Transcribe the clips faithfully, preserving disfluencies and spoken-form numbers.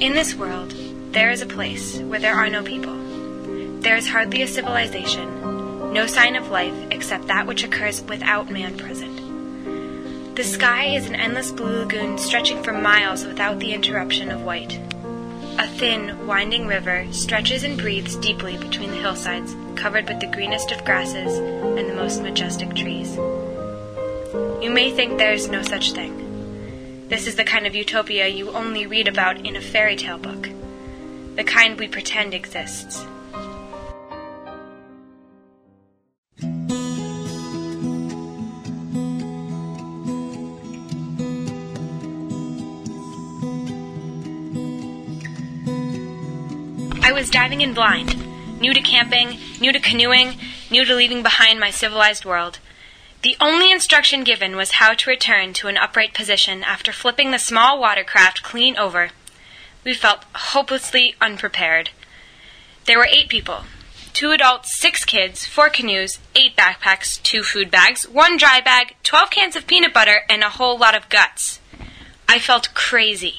In this world, there is a place where there are no people. There is hardly a civilization, no sign of life except that which occurs without man present. The sky is an endless blue lagoon stretching for miles without the interruption of white. A thin, winding river stretches and breathes deeply between the hillsides, covered with the greenest of grasses and the most majestic trees. You may think there is no such thing. This is the kind of utopia you only read about in a fairy tale book, the kind we pretend exists. I was diving in blind, new to camping, new to canoeing, new to leaving behind my civilized world. The only instruction given was how to return to an upright position after flipping the small watercraft clean over. We felt hopelessly unprepared. There were eight people, two adults, six kids, four canoes, eight backpacks, two food bags, one dry bag, twelve cans of peanut butter, and a whole lot of guts. I felt crazy.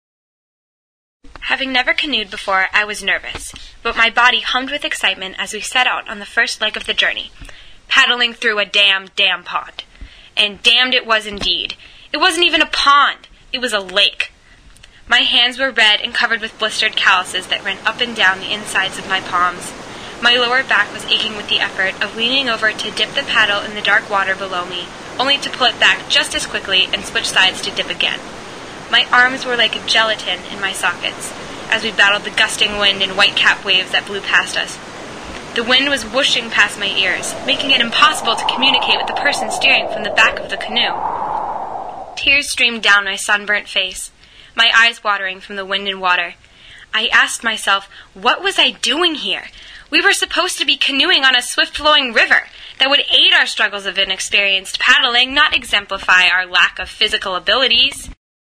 Having never canoed before, I was nervous, but my body hummed with excitement as we set out on the first leg of the journey, paddling through a damn, damn pond. And damned it was indeed. It wasn't even a pond. It was a lake. My hands were red and covered with blistered calluses that ran up and down the insides of my palms. My lower back was aching with the effort of leaning over to dip the paddle in the dark water below me, only to pull it back just as quickly and switch sides to dip again. My arms were like gelatin in my sockets as we battled the gusting wind and white-capped waves that blew past us. The wind was whooshing past my ears, making it impossible to communicate with the person steering from the back of the canoe. Tears streamed down my sunburnt face, my eyes watering from the wind and water. I asked myself, what was I doing here? We were supposed to be canoeing on a swift-flowing river that would aid our struggles of inexperienced paddling, not exemplify our lack of physical abilities.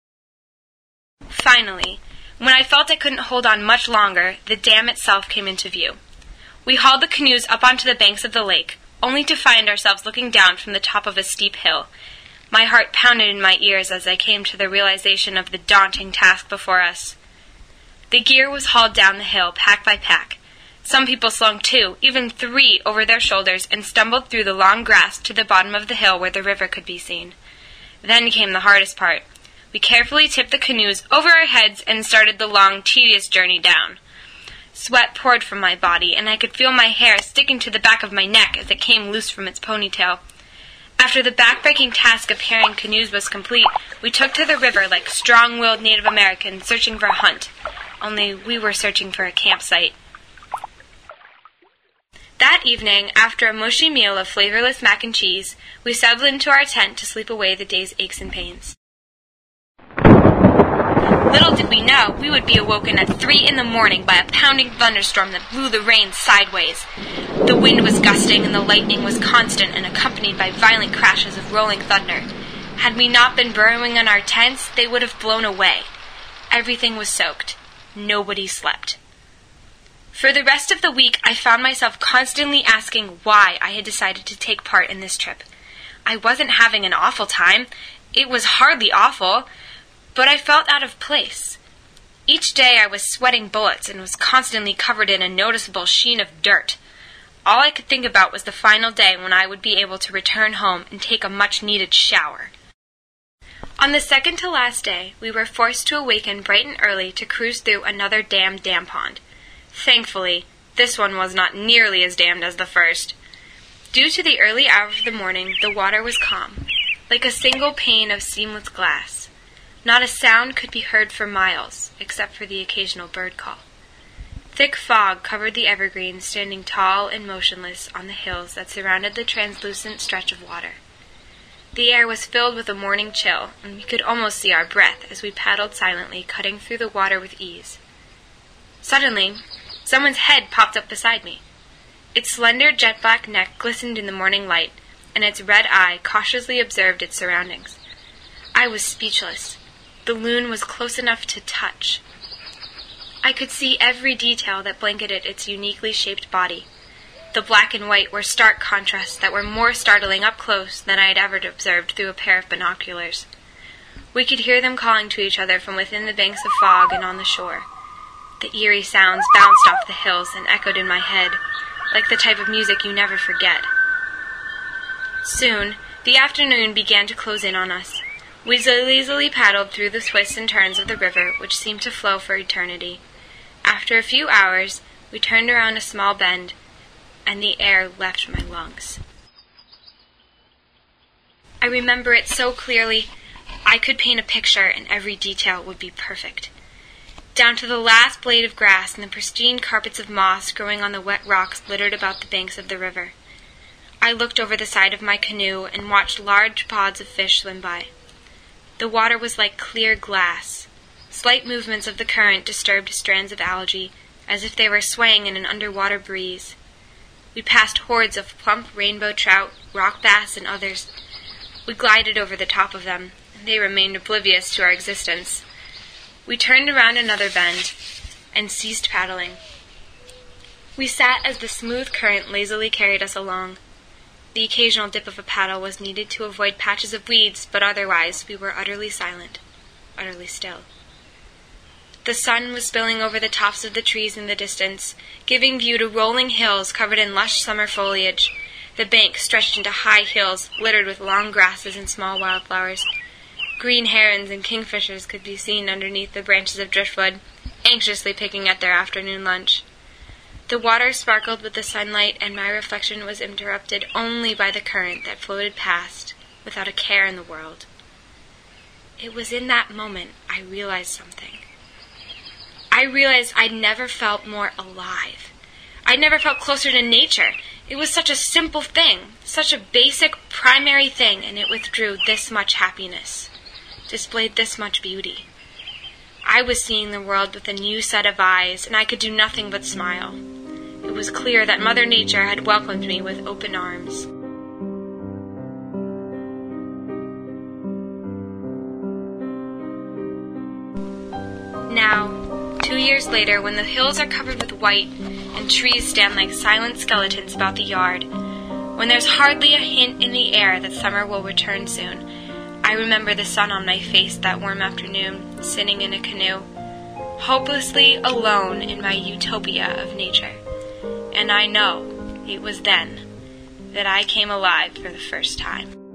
Finally, when I felt I couldn't hold on much longer, the dam itself came into view. We hauled the canoes up onto the banks of the lake, only to find ourselves looking down from the top of a steep hill. My heart pounded in my ears as I came to the realization of the daunting task before us. The gear was hauled down the hill, pack by pack. Some people slung two, even three, over their shoulders and stumbled through the long grass to the bottom of the hill where the river could be seen. Then came the hardest part. We carefully tipped the canoes over our heads and started the long, tedious journey down. Sweat poured from my body, and I could feel my hair sticking to the back of my neck as it came loose from its ponytail. After the back-breaking task of herring canoes was complete, we took to the river like strong-willed Native Americans searching for a hunt, only we were searching for a campsite. That evening, after a mushy meal of flavorless mac and cheese, we settled into our tent to sleep away the day's aches and pains. Little did we know we would be awoken at three in the morning by a pounding thunderstorm that blew the rain sideways. The wind was gusting and the lightning was constant and accompanied by violent crashes of rolling thunder. Had we not been burrowing in our tents, they would have blown away. Everything was soaked. Nobody slept. For the rest of the week, I found myself constantly asking why I had decided to take part in this trip. I wasn't having an awful time. It was hardly awful. But I felt out of place. Each day I was sweating bullets and was constantly covered in a noticeable sheen of dirt. All I could think about was the final day when I would be able to return home and take a much-needed shower. On the second to last day, we were forced to awaken bright and early to cruise through another damned dam pond. Thankfully, this one was not nearly as damned as the first. Due to the early hour of the morning, the water was calm, like a single pane of seamless glass. Not a sound could be heard for miles, except for the occasional bird call. Thick fog covered the evergreens standing tall and motionless on the hills that surrounded the translucent stretch of water. The air was filled with a morning chill, and we could almost see our breath as we paddled silently, cutting through the water with ease. Suddenly, someone's head popped up beside me. Its slender jet-black neck glistened in the morning light, and its red eye cautiously observed its surroundings. I was speechless. The loon was close enough to touch. I could see every detail that blanketed its uniquely shaped body. The black and white were stark contrasts that were more startling up close than I had ever observed through a pair of binoculars. We could hear them calling to each other from within the banks of fog and on the shore. The eerie sounds bounced off the hills and echoed in my head, like the type of music you never forget. Soon, the afternoon began to close in on us. We lazily paddled through the twists and turns of the river, which seemed to flow for eternity. After a few hours, we turned around a small bend, and the air left my lungs. I remember it so clearly, I could paint a picture and every detail would be perfect. Down to the last blade of grass and the pristine carpets of moss growing on the wet rocks littered about the banks of the river. I looked over the side of my canoe and watched large pods of fish swim by. The water was like clear glass. Slight movements of the current disturbed strands of algae, as if they were swaying in an underwater breeze. We passed hordes of plump rainbow trout, rock bass, and others. We glided over the top of them, and they remained oblivious to our existence. We turned around another bend and ceased paddling. We sat as the smooth current lazily carried us along. The occasional dip of a paddle was needed to avoid patches of weeds, but otherwise we were utterly silent, utterly still. The sun was spilling over the tops of the trees in the distance, giving view to rolling hills covered in lush summer foliage. The bank stretched into high hills littered with long grasses and small wildflowers. Green herons and kingfishers could be seen underneath the branches of driftwood, anxiously picking at their afternoon lunch. The water sparkled with the sunlight, and my reflection was interrupted only by the current that floated past, without a care in the world. It was in that moment I realized something. I realized I'd never felt more alive. I'd never felt closer to nature. It was such a simple thing, such a basic, primary thing, and it withdrew this much happiness, displayed this much beauty. I was seeing the world with a new set of eyes, and I could do nothing but smile. It was clear that Mother Nature had welcomed me with open arms. Now, two years later, when the hills are covered with white and trees stand like silent skeletons about the yard, when there's hardly a hint in the air that summer will return soon, I remember the sun on my face that warm afternoon, sitting in a canoe, hopelessly alone in my utopia of nature. And I know it was then that I came alive for the first time.